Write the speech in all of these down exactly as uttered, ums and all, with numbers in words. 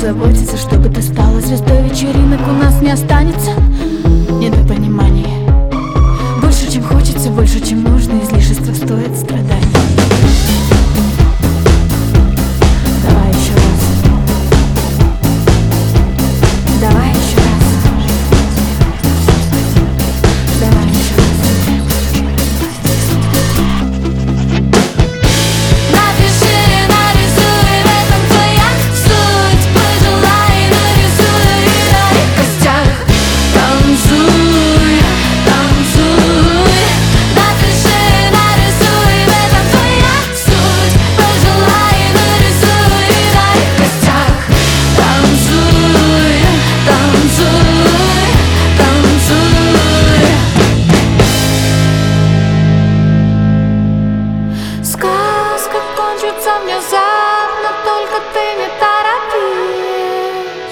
позаботиться, чтобы ты стала звездой вечеринок. У нас не останется недопонимания. Больше, чем хочется, больше, чем нужно. Излишество стоит страданий. Давай еще раз. Давай еще раз. Давай еще раз. Напиши, нарисуй, в этом твоя суть. Пожелай, нарисуй на костях. Танцуй, танцуй. Напиши, нарисуй, в этом твоя суть. Пожелай, нарисуй на костях. Танцуй, танцуй, танцуй. Сказка кончится внезапно, только ты не торопись.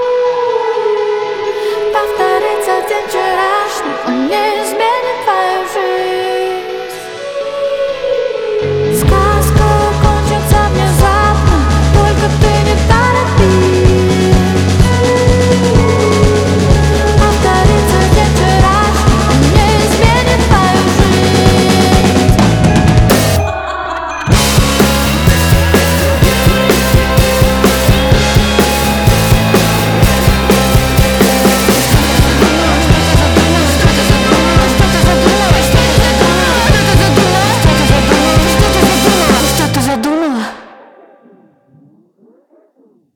Повторится день вчерашний, он не изменит твою жизнь. Сказка кончится внезапно, только ты не торопись. Повторится день вчерашний, он не изменит твою жизнь. Что ты задумала?